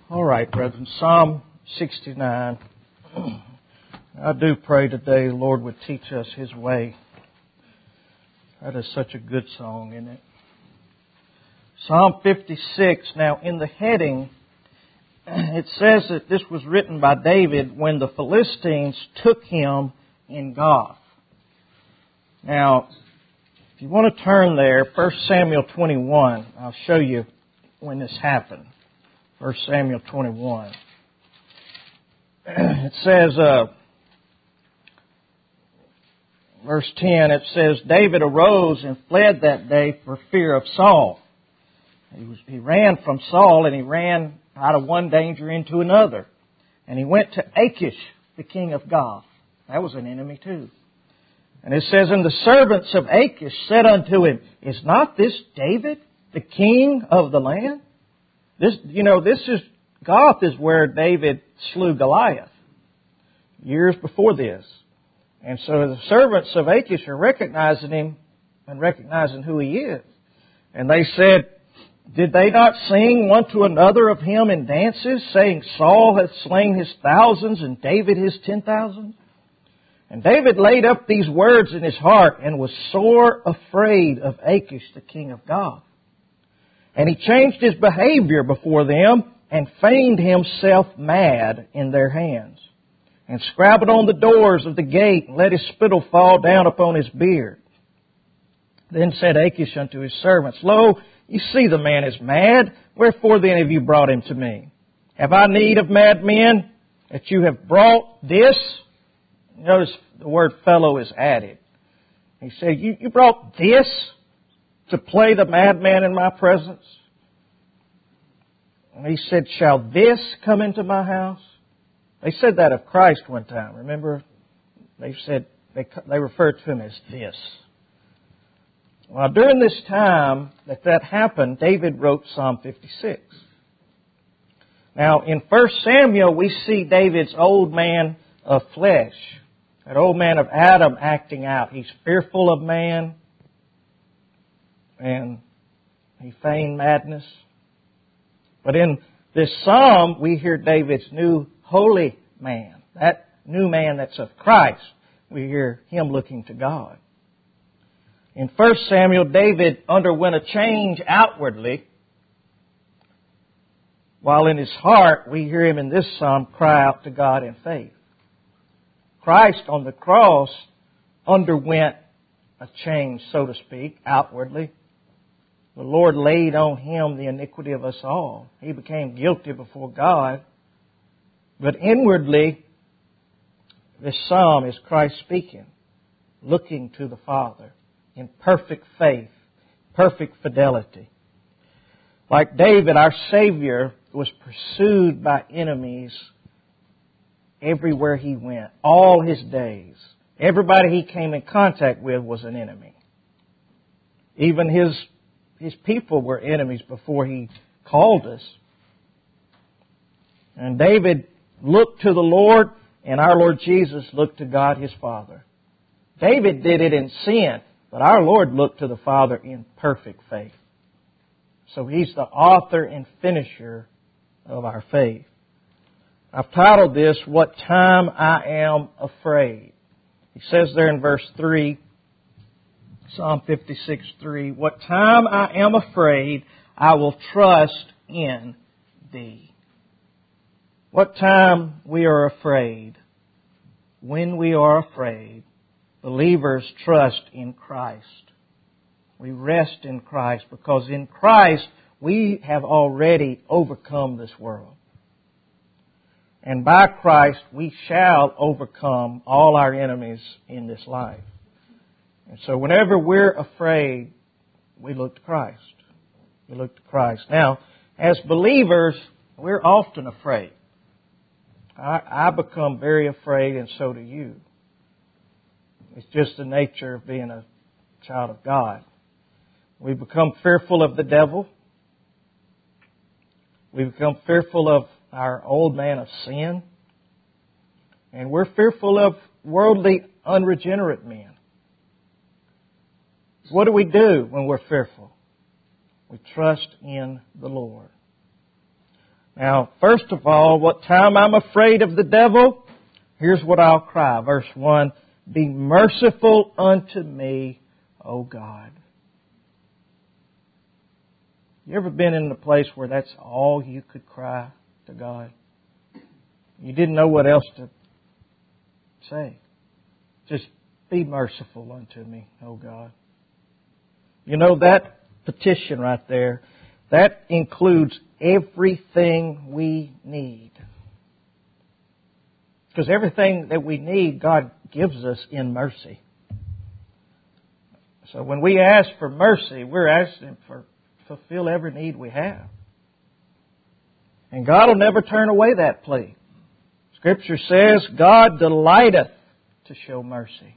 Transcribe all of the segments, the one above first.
All right, brethren, Psalm 69. I do pray today the Lord would teach us His way. That is such a good song, isn't it? Psalm 56. Now, in the heading, it says that this was written by David when the Philistines took him in Gath. Now, if you want to turn there, 1 Samuel 21, I'll show you when this happened. 1 Samuel 21. It says, verse 10, it says, David arose and fled that day for fear of Saul. He ran from Saul, and he ran out of one danger into another. And he went to Achish, the king of Gath. That was an enemy too. And it says, and the servants of Achish said unto him, is not this David, the king of the land? Gath is where David slew Goliath years before this. And so the servants of Achish are recognizing him and recognizing who he is. And they said, did they not sing one to another of him in dances, saying, Saul hath slain his thousands and David his 10,000? And David laid up these words in his heart and was sore afraid of Achish, the king of Gath. And he changed his behavior before them and feigned himself mad in their hands, and scrabbled on the doors of the gate and let his spittle fall down upon his beard. Then said Achish unto his servants, Lo, you see the man is mad. Wherefore then have you brought him to me? Have I need of mad men that you have brought this? Notice the word fellow is added. He said, you brought this to play the madman in my presence? And he said, shall this come into my house? They said that of Christ one time. Remember? They said, they referred to him as this. Well, during this time that happened, David wrote Psalm 56. Now, in 1 Samuel, we see David's old man of flesh, that old man of Adam acting out. He's fearful of man, and he feigned madness. But in this psalm, we hear David's new holy man, that new man that's of Christ. We hear him looking to God. In 1 Samuel, David underwent a change outwardly, while in his heart, we hear him in this psalm cry out to God in faith. Christ on the cross underwent a change, so to speak, outwardly. The Lord laid on Him the iniquity of us all. He became guilty before God. But inwardly, this psalm is Christ speaking, looking to the Father in perfect faith, perfect fidelity. Like David, our Savior was pursued by enemies everywhere He went, all His days. Everybody He came in contact with was an enemy. Even His people were enemies before He called us. And David looked to the Lord, and our Lord Jesus looked to God His Father. David did it in sin, but our Lord looked to the Father in perfect faith. So He's the author and finisher of our faith. I've titled this, What Time I Am Afraid. He says there in verse 3, Psalm 56:3, What time I am afraid, I will trust in Thee. What time we are afraid, when we are afraid, believers trust in Christ. We rest in Christ because in Christ we have already overcome this world. And by Christ we shall overcome all our enemies in this life. And so whenever we're afraid, we look to Christ. We look to Christ. Now, as believers, we're often afraid. I become very afraid, and so do you. It's just the nature of being a child of God. We become fearful of the devil. We become fearful of our old man of sin. And we're fearful of worldly, unregenerate men. What do we do when we're fearful? We trust in the Lord. Now, first of all, what time I'm afraid of the devil, here's what I'll cry. Verse 1, be merciful unto me, O God. You ever been in a place where that's all you could cry to God? You didn't know what else to say. Just be merciful unto me, O God. You know, that petition right there, that includes everything we need. Because everything that we need, God gives us in mercy. So when we ask for mercy, we're asking for fulfill every need we have. And God will never turn away that plea. Scripture says, God delighteth to show mercy.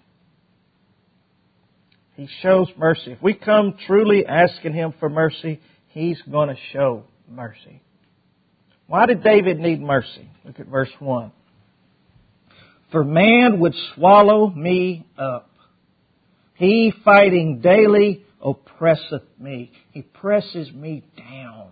He shows mercy. If we come truly asking Him for mercy, He's going to show mercy. Why did David need mercy? Look at verse 1. For man would swallow me up. He fighting daily oppresseth me. He presses me down.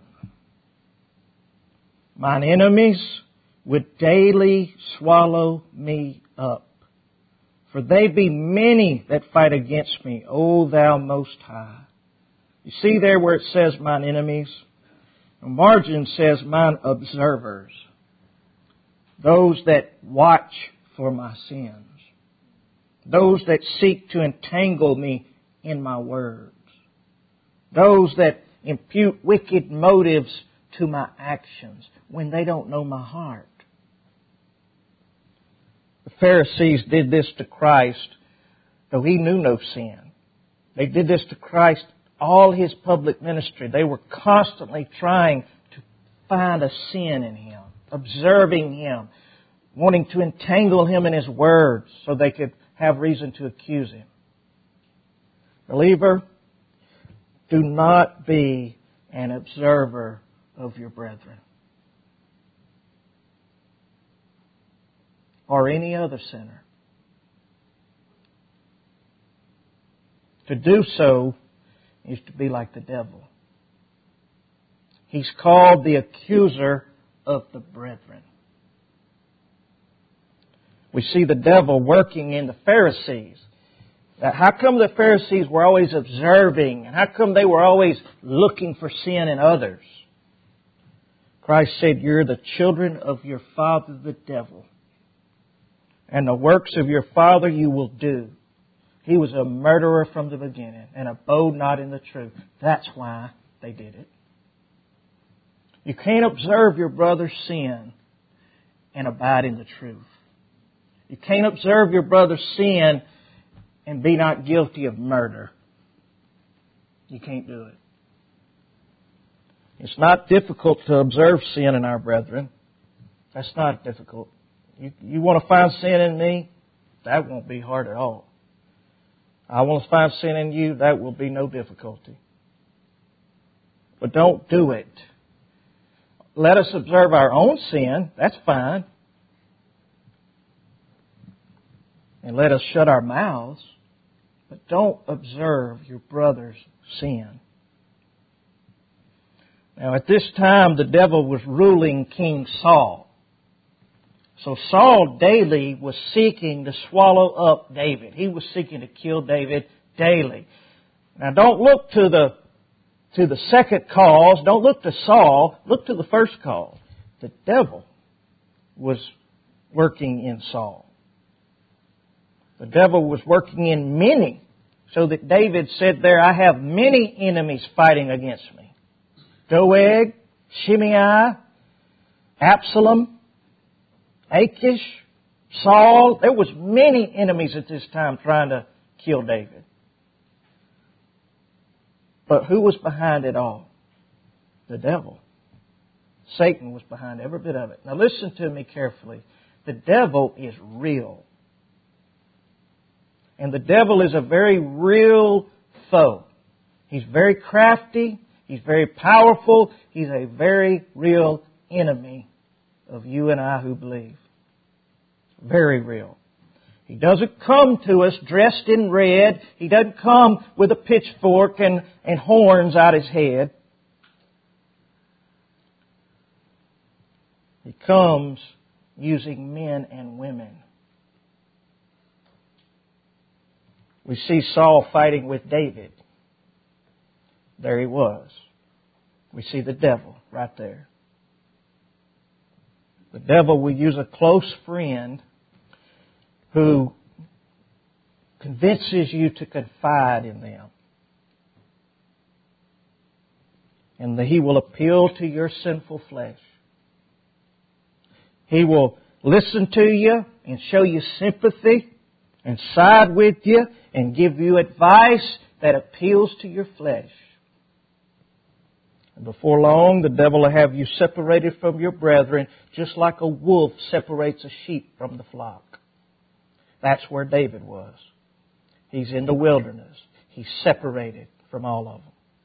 Mine enemies would daily swallow me up. For they be many that fight against me, O Thou Most High. You see there where it says mine enemies? The margin says mine observers. Those that watch for my sins. Those that seek to entangle me in my words. Those that impute wicked motives to my actions when they don't know my heart. The Pharisees did this to Christ, though He knew no sin. They did this to Christ all His public ministry. They were constantly trying to find a sin in Him, observing Him, wanting to entangle Him in His words so they could have reason to accuse Him. Believer, do not be an observer of your brethren or any other sinner. To do so is to be like the devil. He's called the accuser of the brethren. We see the devil working in the Pharisees. How come the Pharisees were always observing? And how come they were always looking for sin in others? Christ said, you're the children of your father the devil. And the works of your father you will do. He was a murderer from the beginning and abode not in the truth. That's why they did it. You can't observe your brother's sin and abide in the truth. You can't observe your brother's sin and be not guilty of murder. You can't do it. It's not difficult to observe sin in our brethren. That's not difficult. You want to find sin in me? That won't be hard at all. I want to find sin in you? That will be no difficulty. But don't do it. Let us observe our own sin. That's fine. And let us shut our mouths. But don't observe your brother's sin. Now at this time the devil was ruling King Saul. So Saul daily was seeking to swallow up David. He was seeking to kill David daily. Now don't look to the second cause. Don't look to Saul. Look to the first cause. The devil was working in Saul. The devil was working in many, so that David said there, I have many enemies fighting against me. Doeg, Shimei, Absalom, Achish, Saul. There was many enemies at this time trying to kill David. But who was behind it all? The devil. Satan was behind every bit of it. Now listen to me carefully. The devil is real. And the devil is a very real foe. He's very crafty. He's very powerful. He's a very real enemy of you and I who believe. Very real. He doesn't come to us dressed in red. He doesn't come with a pitchfork and horns out his head. He comes using men and women. We see Saul fighting with David. There he was. We see the devil right there. The devil will use a close friend who convinces you to confide in them. And he will appeal to your sinful flesh. He will listen to you and show you sympathy and side with you and give you advice that appeals to your flesh. And before long, the devil will have you separated from your brethren, just like a wolf separates a sheep from the flock. That's where David was. He's in the wilderness. He's separated from all of them.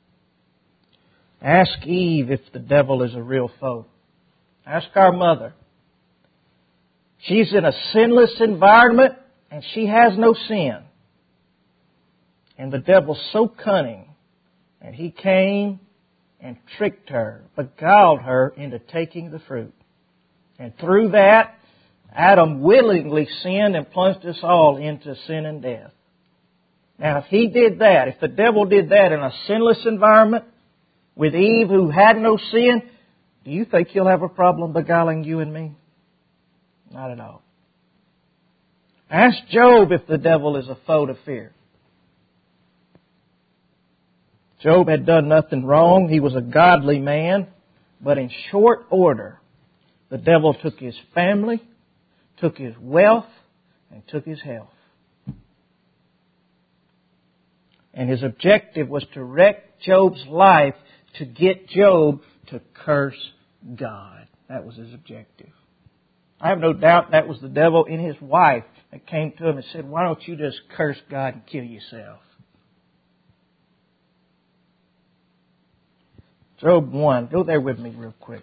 Ask Eve if the devil is a real foe. Ask our mother. She's in a sinless environment and she has no sin. And the devil's so cunning, and he came and tricked her, beguiled her into taking the fruit. And through that, Adam willingly sinned and plunged us all into sin and death. Now, if he did that, if the devil did that in a sinless environment with Eve who had no sin, do you think he'll have a problem beguiling you and me? Not at all. Ask Job if the devil is a foe to fear. Job had done nothing wrong. He was a godly man. But in short order, the devil took his family, took his wealth, and took his health. And his objective was to wreck Job's life to get Job to curse God. That was his objective. I have no doubt that was the devil in his wife that came to him and said, "Why don't you just curse God and kill yourself?" Job 1. Go there with me real quick.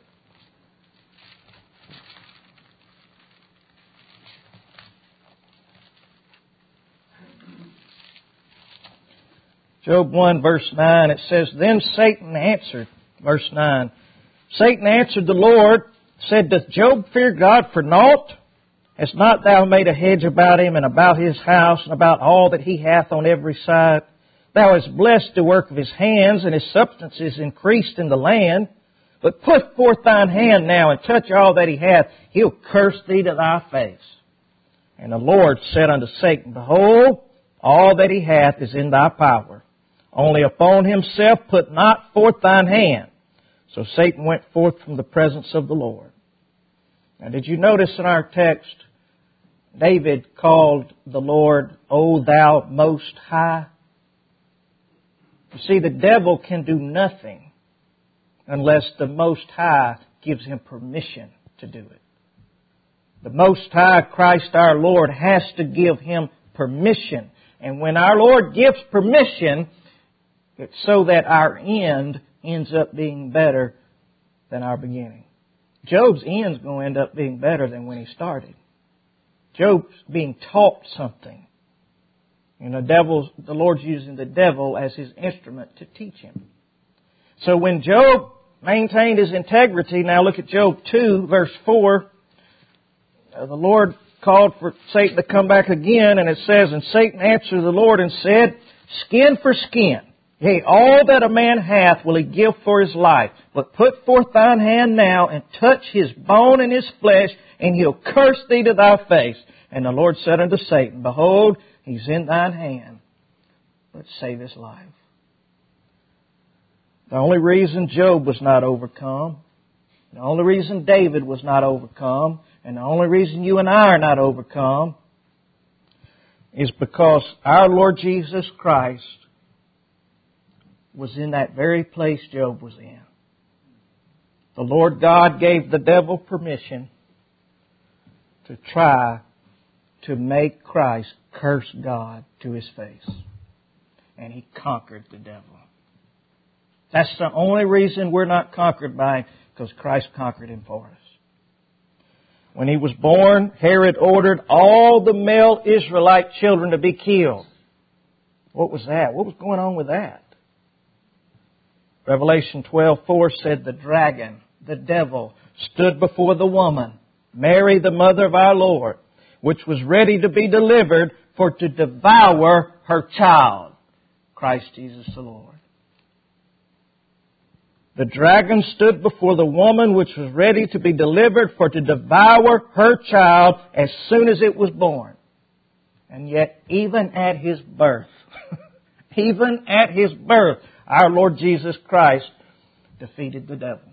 Job 1 verse 9, it says, "Then Satan answered," verse 9, "Satan answered the Lord, said, Doth Job fear God for naught? Hast not thou made a hedge about him and about his house and about all that he hath on every side? Thou hast blessed the work of his hands, and his substance is increased in the land. But put forth thine hand now and touch all that he hath. He'll curse thee to thy face. And the Lord said unto Satan, Behold, all that he hath is in thy power. Only upon himself put not forth thine hand. So Satan went forth from the presence of the Lord." Now, did you notice in our text, David called the Lord, O thou most high? You see, the devil can do nothing unless the Most High gives him permission to do it. The Most High, Christ our Lord, has to give him permission. And when our Lord gives permission, it's so that our end ends up being better than our beginning. Job's end's going to end up being better than when he started. Job's being taught something. And the Lord's using the devil as his instrument to teach him. So when Job maintained his integrity, now look at Job 2, verse 4. The Lord called for Satan to come back again, and it says, "And Satan answered the Lord and said, Skin for skin. Yea, all that a man hath will he give for his life. But put forth thine hand now and touch his bone and his flesh, and he'll curse thee to thy face. And the Lord said unto Satan, Behold, he's in thine hand, but save his life." The only reason Job was not overcome, the only reason David was not overcome, and the only reason you and I are not overcome is because our Lord Jesus Christ was in that very place Job was in. The Lord God gave the devil permission to try to make Christ curse God to his face. And he conquered the devil. That's the only reason we're not conquered by him, because Christ conquered him for us. When he was born, Herod ordered all the male Israelite children to be killed. What was that? What was going on with that? Revelation 12:4 said the dragon, the devil, stood before the woman, Mary, the mother of our Lord, which was ready to be delivered for to devour her child, Christ Jesus the Lord. The dragon stood before the woman which was ready to be delivered for to devour her child as soon as it was born. And yet, even at His birth, even at His birth, our Lord Jesus Christ defeated the devil.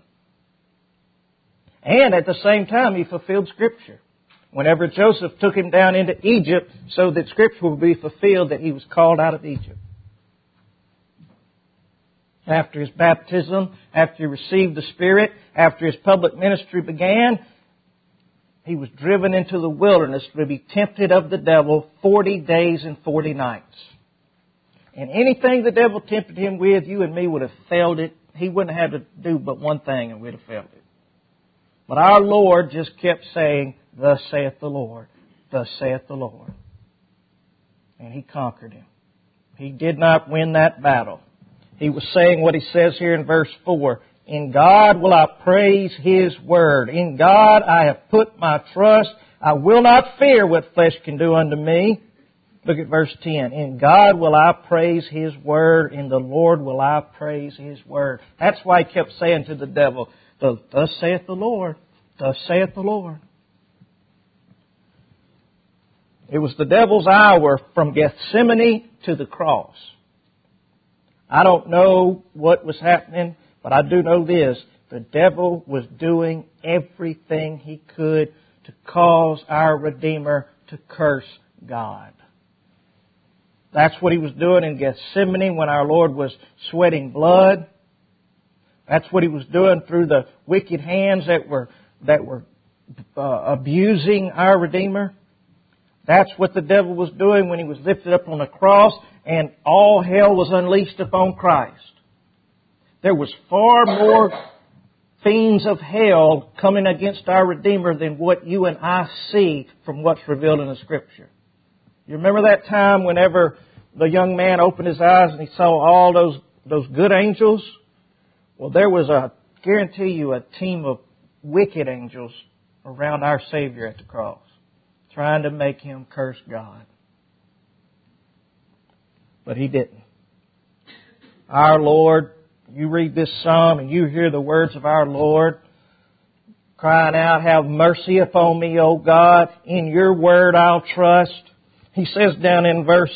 And at the same time, He fulfilled Scripture. Whenever Joseph took him down into Egypt so that Scripture would be fulfilled that he was called out of Egypt. After his baptism, after he received the Spirit, after his public ministry began, he was driven into the wilderness to be tempted of the devil 40 days and 40 nights. And anything the devil tempted him with, you and me would have failed it. He wouldn't have had to do but one thing and we'd have failed it. But our Lord just kept saying, "Thus saith the Lord, thus saith the Lord." And He conquered him. He did not win that battle. He was saying what He says here in verse 4. In God will I praise His word. In God I have put my trust. I will not fear what flesh can do unto me. Look at verse 10. In God will I praise His word. In the Lord will I praise His word. That's why He kept saying to the devil, "Thus saith the Lord. Thus saith the Lord." It was the devil's hour from Gethsemane to the cross. I don't know what was happening, but I do know this. The devil was doing everything he could to cause our Redeemer to curse God. That's what he was doing in Gethsemane when our Lord was sweating blood. That's what he was doing through the wicked hands that were abusing our Redeemer. That's what the devil was doing when he was lifted up on the cross and all hell was unleashed upon Christ. There was far more fiends of hell coming against our Redeemer than what you and I see from what's revealed in the Scripture. You remember that time whenever the young man opened his eyes and he saw all those good angels? Well, there was guarantee you, a team of wicked angels around our Savior at the cross, trying to make Him curse God. But He didn't. Our Lord, you read this psalm and you hear the words of our Lord crying out, "Have mercy upon me, O God. In your word I'll trust." He says down in verse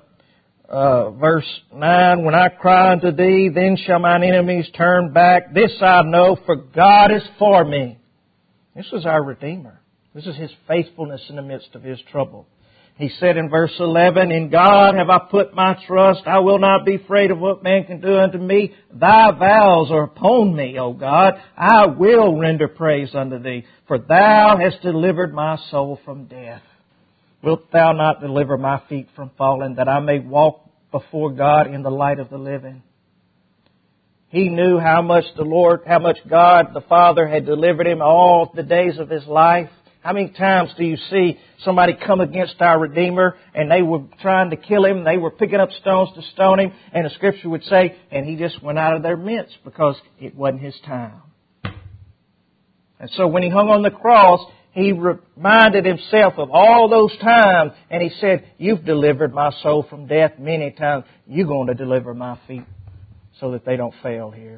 9, "When I cry unto thee, then shall mine enemies turn back. This I know, for God is for me." This is our Redeemer. This is His faithfulness in the midst of His trouble. He said in verse 11, "In God have I put my trust. I will not be afraid of what man can do unto me. Thy vows are upon me, O God. I will render praise unto Thee, for Thou hast delivered my soul from death. Wilt Thou not deliver my feet from falling, that I may walk before God in the light of the living?" He knew how much God the Father had delivered him all the days of his life. How many times do you see somebody come against our Redeemer and they were trying to kill Him, they were picking up stones to stone Him, and the Scripture would say, and He just went out of their midst because it wasn't His time. And so when He hung on the cross, He reminded Himself of all those times, and He said, "You've delivered my soul from death many times. You're going to deliver my feet so that they don't fail here."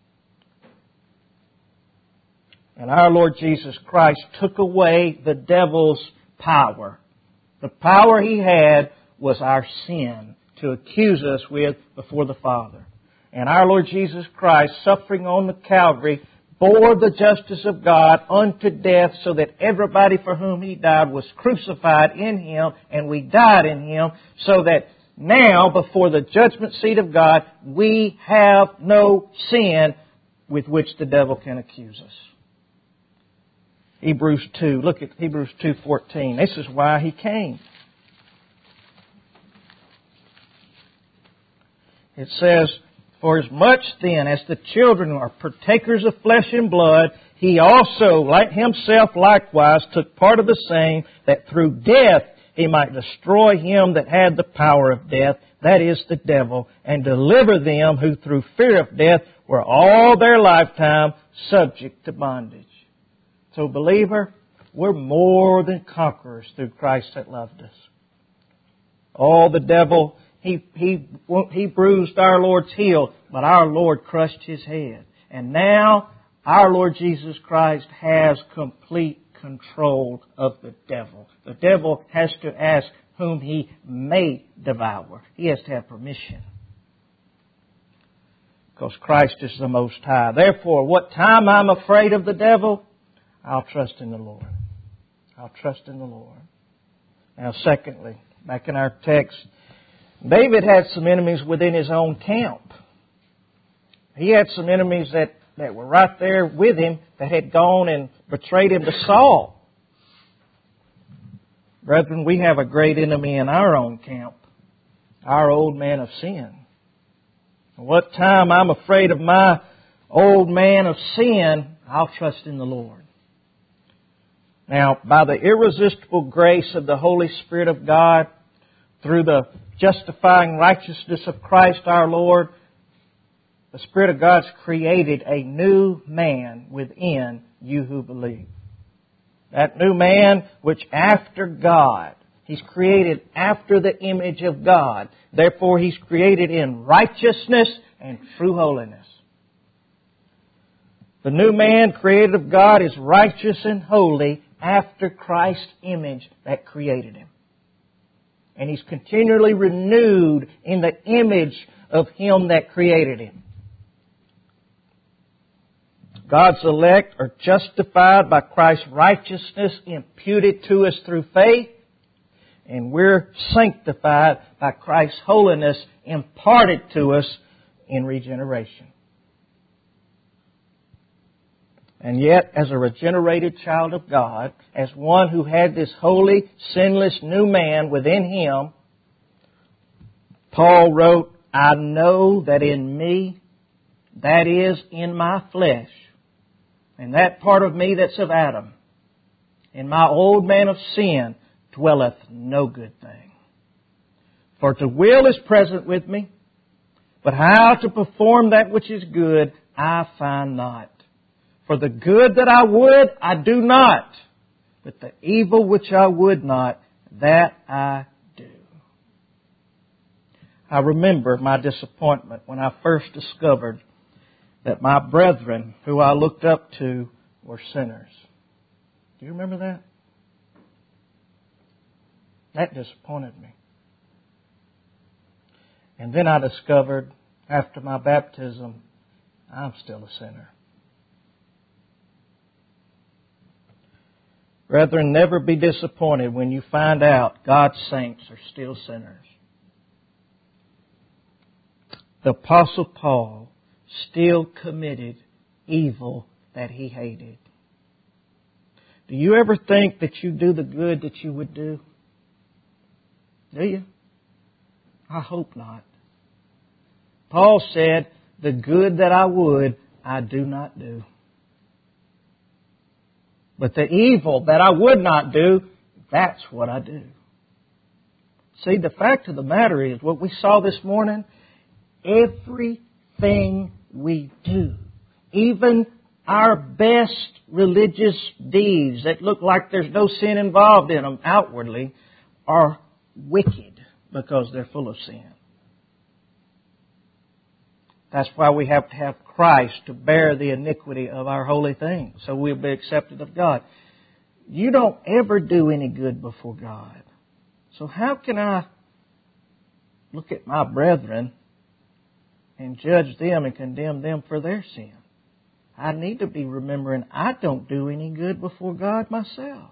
And our Lord Jesus Christ took away the devil's power. The power he had was our sin to accuse us with before the Father. And our Lord Jesus Christ, suffering on the Calvary, bore the justice of God unto death, so that everybody for whom He died was crucified in Him, and we died in Him, so that now, before the judgment seat of God, we have no sin with which the devil can accuse us. Hebrews 2. Look at Hebrews 2:14. This is why He came. It says, "For as much then as the children are partakers of flesh and blood, He also, like Himself likewise, took part of the same, that through death He might destroy him that had the power of death, that is, the devil, and deliver them who through fear of death were all their lifetime subject to bondage." So, believer, we're more than conquerors through Christ that loved us. Oh, the devil, he bruised our Lord's heel, but our Lord crushed his head. And now, our Lord Jesus Christ has complete control of the devil. The devil has to ask whom he may devour. He has to have permission. Because Christ is the Most High. Therefore, what time I'm afraid of the devil, I'll trust in the Lord. I'll trust in the Lord. Now, secondly, back in our text, David had some enemies within his own camp. He had some enemies that were right there with him that had gone and betrayed him to Saul. Brethren, we have a great enemy in our own camp, our old man of sin. What time I'm afraid of my old man of sin, I'll trust in the Lord. Now, by the irresistible grace of the Holy Spirit of God, through the justifying righteousness of Christ our Lord, the Spirit of God's created a new man within you who believe. That new man which after God, He's created after the image of God. Therefore, He's created in righteousness and true holiness. The new man created of God is righteous and holy after Christ's image that created him. And he's continually renewed in the image of Him that created him. God's elect are justified by Christ's righteousness imputed to us through faith. And we're sanctified by Christ's holiness imparted to us in regeneration. And yet, as a regenerated child of God, as one who had this holy, sinless new man within him, Paul wrote, I know that in me, that is, in my flesh, and that part of me that's of Adam, in my old man of sin, dwelleth no good thing. For to will is present with me, but how to perform that which is good, I find not. For the good that I would, I do not. But the evil which I would not, that I do. I remember my disappointment when I first discovered that my brethren, who I looked up to, were sinners. Do you remember that? That disappointed me. And then I discovered, after my baptism, I'm still a sinner. Brethren, never be disappointed when you find out God's saints are still sinners. The Apostle Paul still committed evil that he hated. Do you ever think that you do the good that you would do? Do you? I hope not. Paul said, the good that I would, I do not do. But the evil that I would not do, that's what I do. See, the fact of the matter is, what we saw this morning, everything we do, even our best religious deeds that look like there's no sin involved in them outwardly, are wicked because they're full of sin. That's why we have to have Christ to bear the iniquity of our holy things, so we'll be accepted of God. You don't ever do any good before God. So how can I look at my brethren and judge them and condemn them for their sin? I need to be remembering I don't do any good before God myself.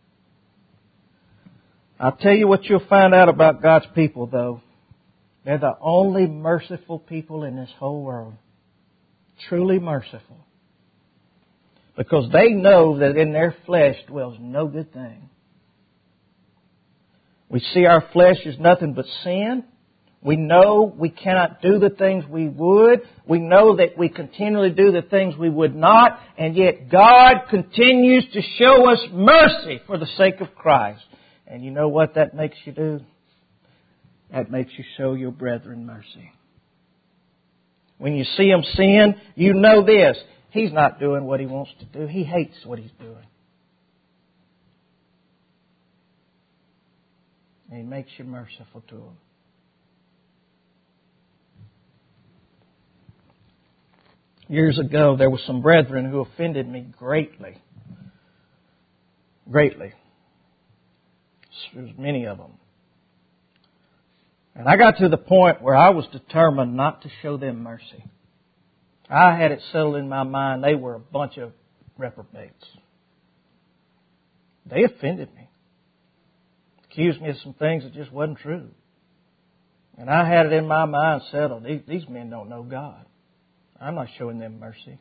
I'll tell you what you'll find out about God's people, though. They're the only merciful people in this whole world. Truly merciful. Because they know that in their flesh dwells no good thing. We see our flesh is nothing but sin. We know we cannot do the things we would. We know that we continually do the things we would not. And yet God continues to show us mercy for the sake of Christ. And you know what that makes you do? That makes you show your brethren mercy. When you see them sin, you know this. he's not doing what he wants to do. He hates what he's doing. And he makes you merciful to him. Years ago, there were some brethren who offended me greatly. Greatly. There was many of them. And I got to the point where I was determined not to show them mercy. I had it settled in my mind they were a bunch of reprobates. They offended me. Accused me of some things that just wasn't true. And I had it in my mind settled. These men don't know God. I'm not showing them mercy.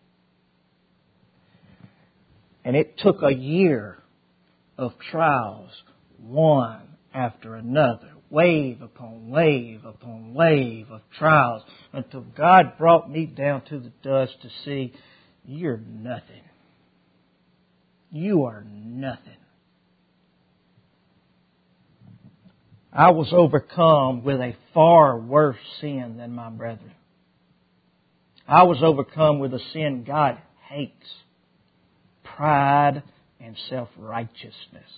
And it took a year of trials, one after another, wave upon wave upon wave of trials, until God brought me down to the dust to see, you're nothing. You are nothing. I was overcome with a far worse sin than my brethren. I was overcome with a sin God hates. Pride and self-righteousness.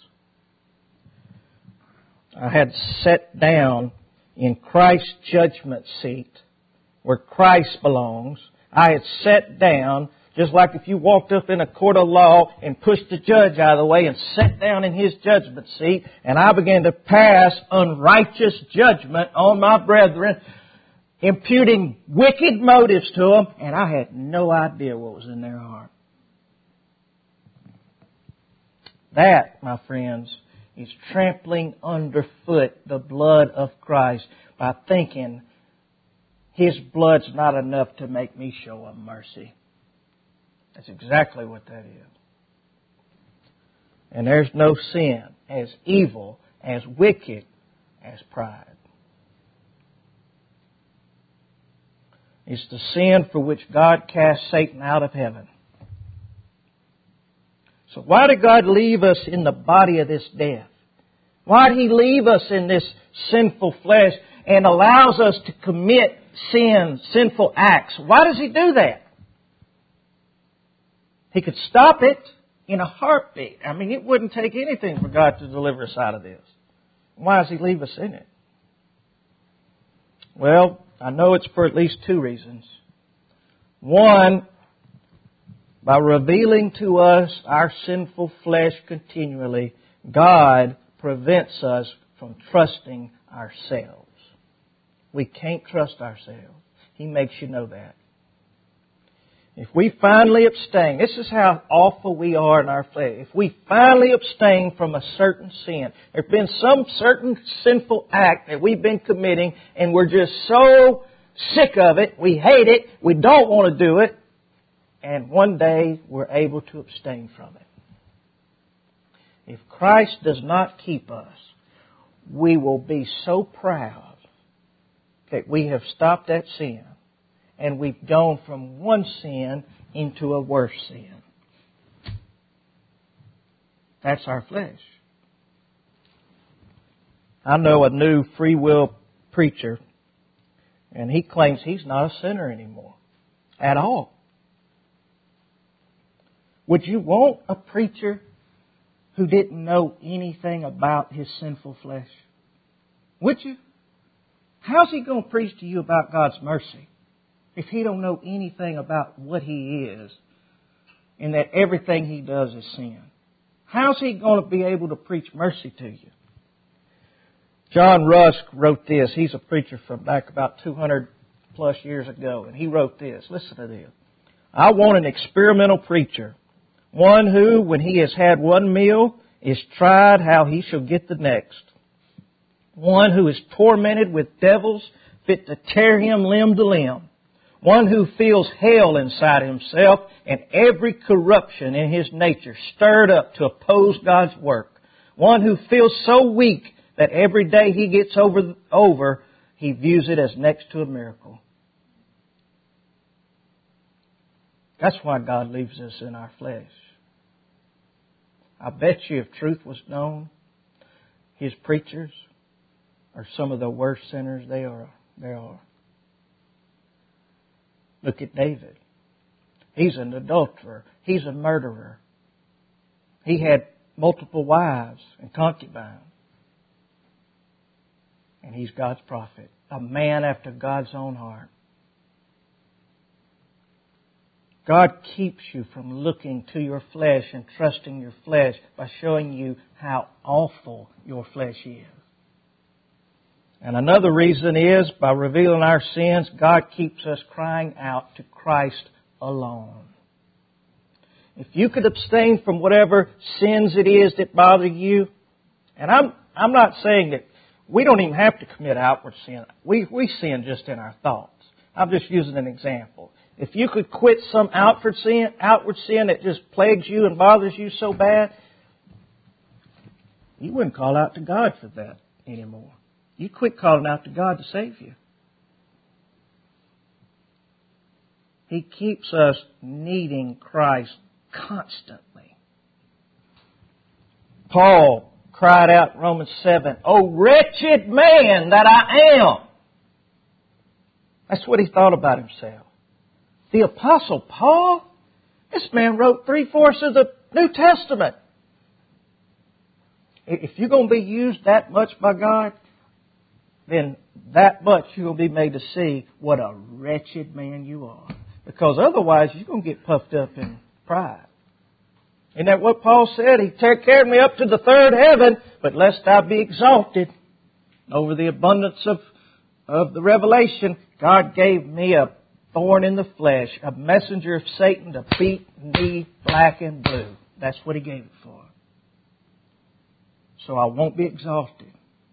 I had sat down in Christ's judgment seat, where Christ belongs. I had sat down, just like if you walked up in a court of law and pushed the judge out of the way and sat down in his judgment seat, and I began to pass unrighteous judgment on my brethren, imputing wicked motives to them, and I had no idea what was in their heart. That, my friends, is trampling underfoot the blood of Christ by thinking His blood's not enough to make me show Him mercy. That's exactly what that is. And there's no sin as evil, as wicked as pride. It's the sin for which God cast Satan out of heaven. So why did God leave us in the body of this death? Why did He leave us in this sinful flesh and allows us to commit sin, sinful acts? Why does He do that? He could stop it in a heartbeat. I mean, it wouldn't take anything for God to deliver us out of this. Why does He leave us in it? Well, I know it's for at least two reasons. One, by revealing to us our sinful flesh continually, God prevents us from trusting ourselves. We can't trust ourselves. He makes you know that. If we finally abstain, this is how awful we are in our flesh. If we finally abstain from a certain sin, there's been some certain sinful act that we've been committing and we're just so sick of it, we hate it, we don't want to do it, and one day we're able to abstain from it. If Christ does not keep us, we will be so proud that we have stopped that sin and we've gone from one sin into a worse sin. That's our flesh. I know a new free will preacher, and he claims he's not a sinner anymore at all. Would you want a preacher who didn't know anything about his sinful flesh? Would you? How's he going to preach to you about God's mercy if he don't know anything about what He is and that everything He does is sin? How's he going to be able to preach mercy to you? John Rusk wrote this. He's a preacher from back about 200 plus years ago, and he wrote this. Listen to this. I want an experimental preacher, one who, when he has had one meal, is tried how he shall get the next. One who is tormented with devils fit to tear him limb to limb. One who feels hell inside himself and every corruption in his nature stirred up to oppose God's work. One who feels so weak that every day he gets over, he views it as next to a miracle. That's why God leaves us in our flesh. I bet you if truth was known, His preachers are some of the worst sinners there are. Look at David. He's an adulterer. He's a murderer. He had multiple wives and concubines. And he's God's prophet, a man after God's own heart. God keeps you from looking to your flesh and trusting your flesh by showing you how awful your flesh is. And another reason is, by revealing our sins, God keeps us crying out to Christ alone. If you could abstain from whatever sins it is that bother you, and I'm not saying that we don't even have to commit outward sin. We sin just in our thoughts. I'm just using an example. If you could quit some outward sin that just plagues you and bothers you so bad, you wouldn't call out to God for that anymore. You quit calling out to God to save you. He keeps us needing Christ constantly. Paul cried out in Romans 7, "O wretched man that I am." That's what he thought about himself. The Apostle Paul, this man wrote 3/4 of the New Testament. If you're going to be used that much by God, then that much you're going to be made to see what a wretched man you are. Because otherwise you're going to get puffed up in pride. Isn't that what Paul said? He carried me up to the third heaven, but lest I be exalted. Over the abundance of the revelation, God gave me a thorn in the flesh, a messenger of Satan to beat me black and blue. That's what He gave it for. So I won't be exalted.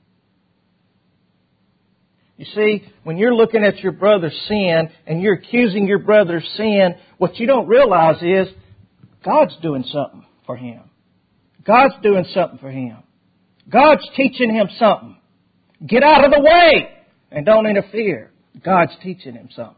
You see, when you're looking at your brother's sin and you're accusing your brother's sin, what you don't realize is God's doing something for him. God's doing something for him. God's teaching him something. Get out of the way and don't interfere. God's teaching him something.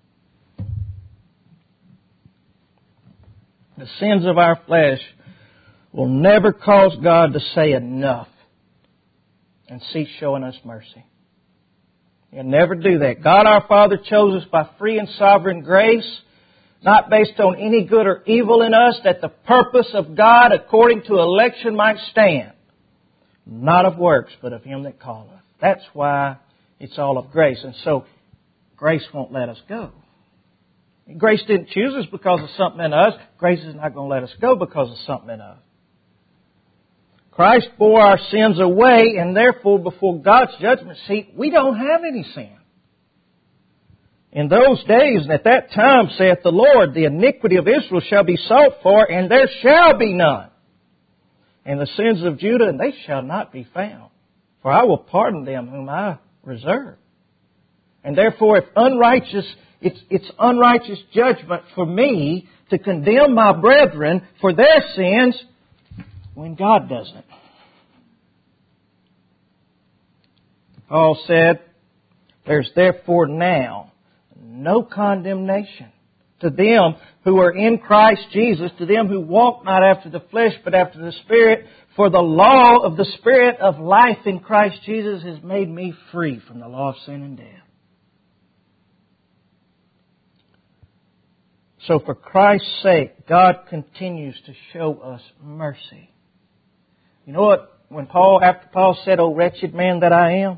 The sins of our flesh will never cause God to say enough and cease showing us mercy. He'll never do that. God our Father chose us by free and sovereign grace, not based on any good or evil in us, that the purpose of God according to election might stand. Not of works, but of Him that calleth. That's why it's all of grace. And so, grace won't let us go. Grace didn't choose us because of something in us. Grace is not going to let us go because of something in us. Christ bore our sins away, and therefore before God's judgment seat, we don't have any sin. In those days and at that time, saith the Lord, the iniquity of Israel shall be sought for, and there shall be none. And the sins of Judah, and they shall not be found. For I will pardon them whom I reserve. And therefore, if it's unrighteous judgment for me to condemn my brethren for their sins when God doesn't. Paul said, "There's therefore now no condemnation to them who are in Christ Jesus, to them who walk not after the flesh but after the Spirit. For the law of the Spirit of life in Christ Jesus has made me free from the law of sin and death." So for Christ's sake, God continues to show us mercy. You know what? After Paul said, "O wretched man that I am,"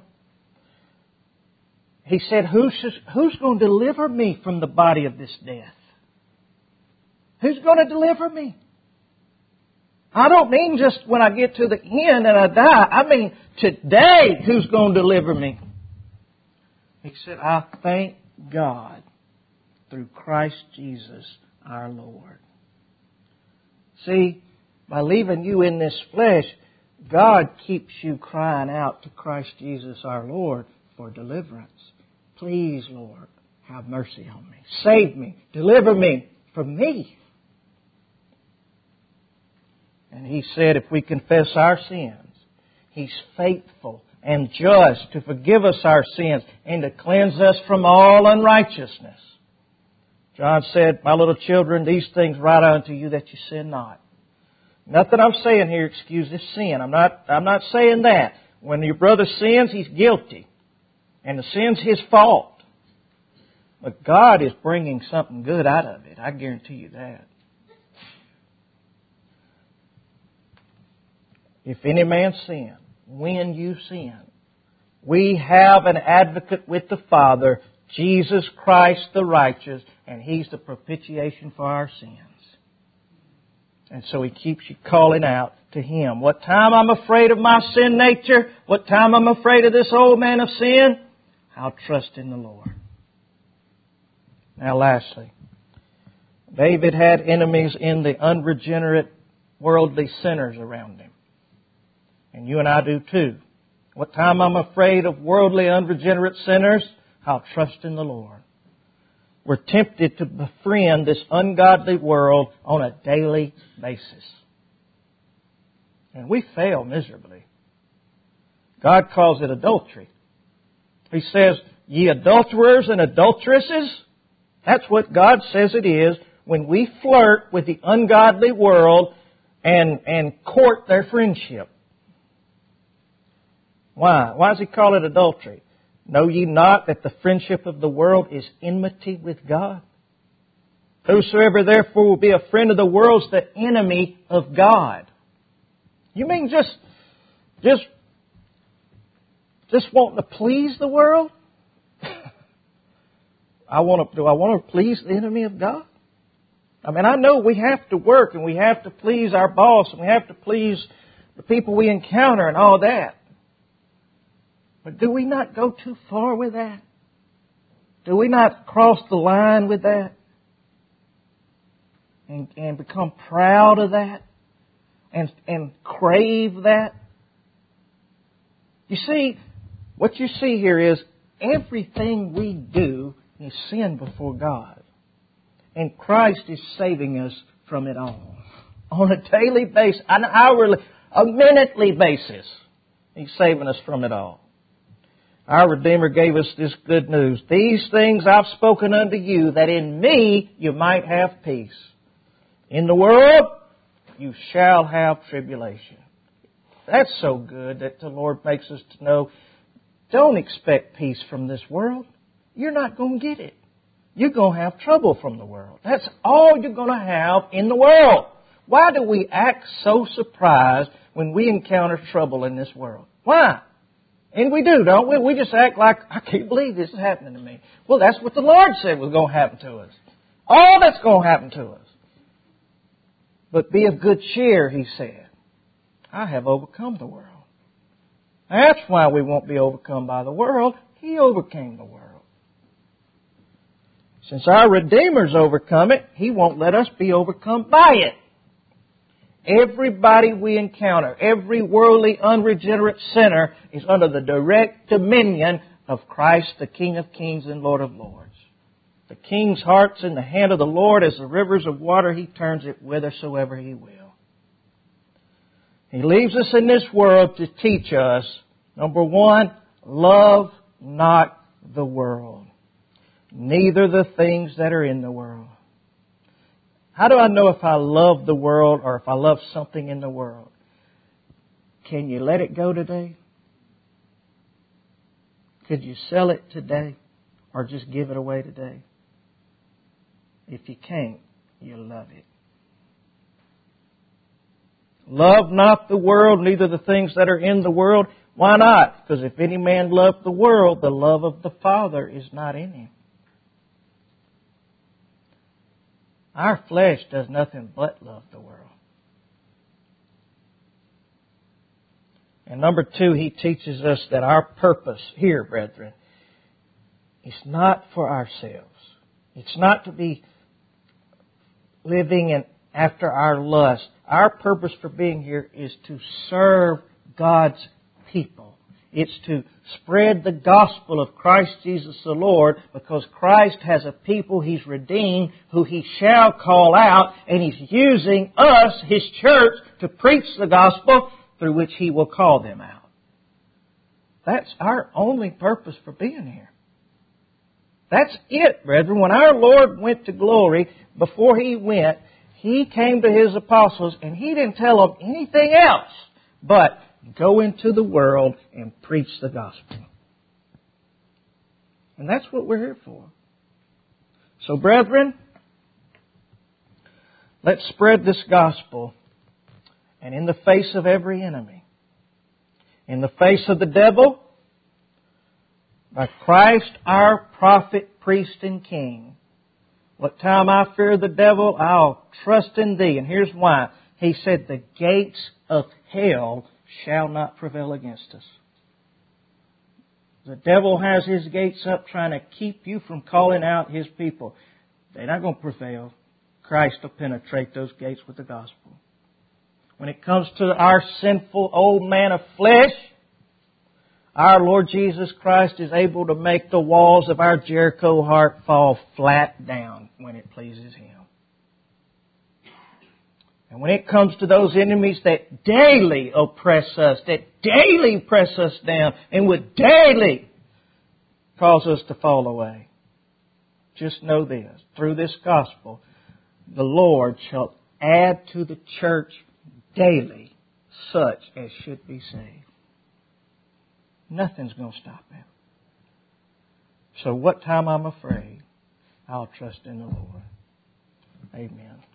he said, who's going to deliver me from the body of this death? Who's going to deliver me? I don't mean just when I get to the end and I die. I mean today, who's going to deliver me? He said, "I thank God through Christ Jesus our Lord." See, by leaving you in this flesh, God keeps you crying out to Christ Jesus our Lord for deliverance. Please, Lord, have mercy on me. Save me. Deliver me from me. And He said if we confess our sins, He's faithful and just to forgive us our sins and to cleanse us from all unrighteousness. John said, "My little children, these things write unto you that you sin not." Nothing I'm saying here excuses sin. I'm not saying that. When your brother sins, he's guilty. And the sin's his fault. But God is bringing something good out of it. I guarantee you that. If any man sin, when you sin, we have an advocate with the Father, Jesus Christ the righteous, and He's the propitiation for our sins. And so He keeps you calling out to Him. What time I'm afraid of my sin nature, what time I'm afraid of this old man of sin, I'll trust in the Lord. Now lastly, David had enemies in the unregenerate worldly sinners around him. And you and I do too. What time I'm afraid of worldly unregenerate sinners, I'll trust in the Lord. We're tempted to befriend this ungodly world on a daily basis. And we fail miserably. God calls it adultery. He says, ye adulterers and adulteresses. That's what God says it is when we flirt with the ungodly world and court their friendship. Why? Why does He call it adultery? Know ye not that the friendship of the world is enmity with God? Whosoever therefore will be a friend of the world is the enemy of God. You mean just wanting to please the world? Do I want to please the enemy of God? I mean, I know we have to work and we have to please our boss and we have to please the people we encounter and all that. But do we not go too far with that? Do we not cross the line with that? And become proud of that? And crave that? You see, what you see here is everything we do is sin before God. And Christ is saving us from it all. On a daily basis, an hourly, a minutely basis, He's saving us from it all. Our Redeemer gave us this good news. These things I've spoken unto you, that in me you might have peace. In the world you shall have tribulation. That's so good that the Lord makes us to know, don't expect peace from this world. You're not going to get it. You're going to have trouble from the world. That's all you're going to have in the world. Why do we act so surprised when we encounter trouble in this world? Why? And we do, don't we? We just act like, I can't believe this is happening to me. Well, that's what the Lord said was going to happen to us. All that's going to happen to us. But be of good cheer, He said. I have overcome the world. That's why we won't be overcome by the world. He overcame the world. Since our Redeemer's overcome it, He won't let us be overcome by it. Everybody we encounter, every worldly, unregenerate sinner is under the direct dominion of Christ, the King of Kings and Lord of Lords. The King's heart's in the hand of the Lord. As the rivers of water, He turns it whithersoever He will. He leaves us in this world to teach us, number one, love not the world, neither the things that are in the world. How do I know if I love the world or if I love something in the world? Can you let it go today? Could you sell it today or just give it away today? If you can't, you love it. Love not the world, neither the things that are in the world. Why not? Because if any man love the world, the love of the Father is not in him. Our flesh does nothing but love the world. And number two, He teaches us that our purpose here, brethren, is not for ourselves. It's not to be living after our lust. Our purpose for being here is to serve God's people. It's to spread the gospel of Christ Jesus the Lord, because Christ has a people He's redeemed who He shall call out, and He's using us, His church, to preach the gospel through which He will call them out. That's our only purpose for being here. That's it, brethren. When our Lord went to glory, before He went, He came to His apostles and He didn't tell them anything else but go into the world and preach the gospel. And that's what we're here for. So, brethren, let's spread this gospel, and in the face of every enemy, in the face of the devil, by Christ our prophet, priest, and king. What time I fear the devil, I'll trust in Thee. And here's why. He said, the gates of hell shall not prevail against us. The devil has his gates up trying to keep you from calling out his people. They're not going to prevail. Christ will penetrate those gates with the gospel. When it comes to our sinful old man of flesh, our Lord Jesus Christ is able to make the walls of our Jericho heart fall flat down when it pleases Him. And when it comes to those enemies that daily oppress us, that daily press us down, and would daily cause us to fall away, just know this. Through this gospel, the Lord shall add to the church daily such as should be saved. Nothing's going to stop Him. So what time I'm afraid, I'll trust in the Lord. Amen.